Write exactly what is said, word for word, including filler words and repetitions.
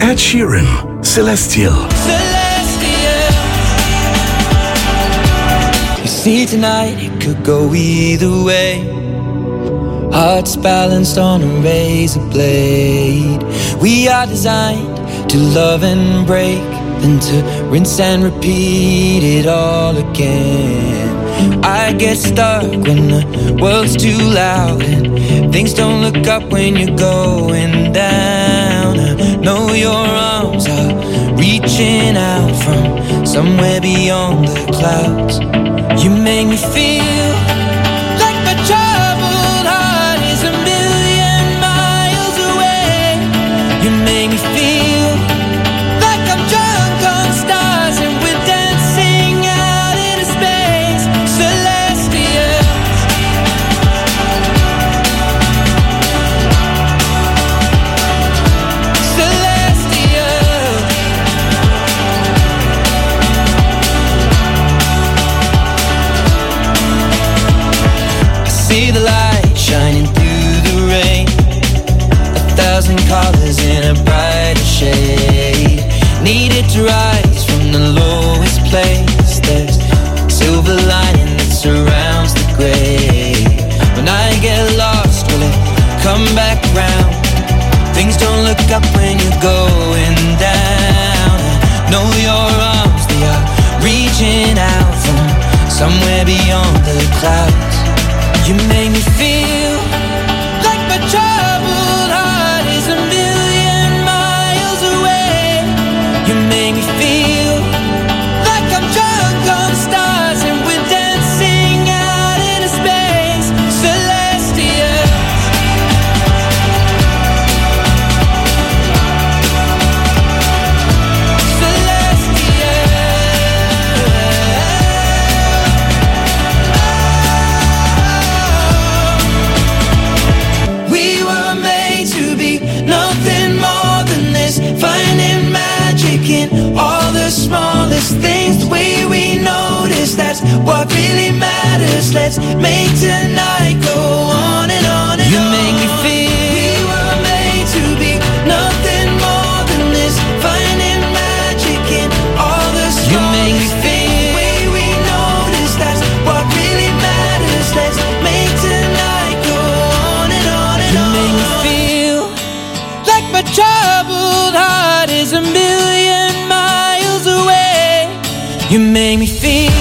Ed Sheeran, Celestial. Celestial. You see tonight it could go either way. Hearts balanced on a razor blade. We are designed to love and break, then to rinse and repeat it all again. I get stuck when the world's too loud and things don't look up when you're going down. I know your arms are reaching out from somewhere beyond the clouds. You make me feel like my troubled heart is a million miles away. You make me feel like I'm drunk on stars and we're dancing out into space. Celestial. Celestial. I see the light shining through the rain, a thousand colors in a brighter shade. Needed to rise from the lowest place. There's silver lining that surrounds the gray. When I get lost, will it come back round? Things don't look up when you're going down. I know your arms, they are reaching out from somewhere beyond the clouds. You make me feel like my troubled heart is a million miles away. You make me feel like I'm drunk on stars and we're dancing out into space. Celestial. We were made to be nothing more than this, finding magic in all the smallest things. The way we notice, that's what really matters. Let's make tonight go on and on and you on. You make me feel we were made to be nothing more than this, finding magic in all the smallest you make me feel things. The way we notice, that's what really matters. Let's make tonight go on and on and you on. You make me feel like my troubled heart is a million miles away. You make me feel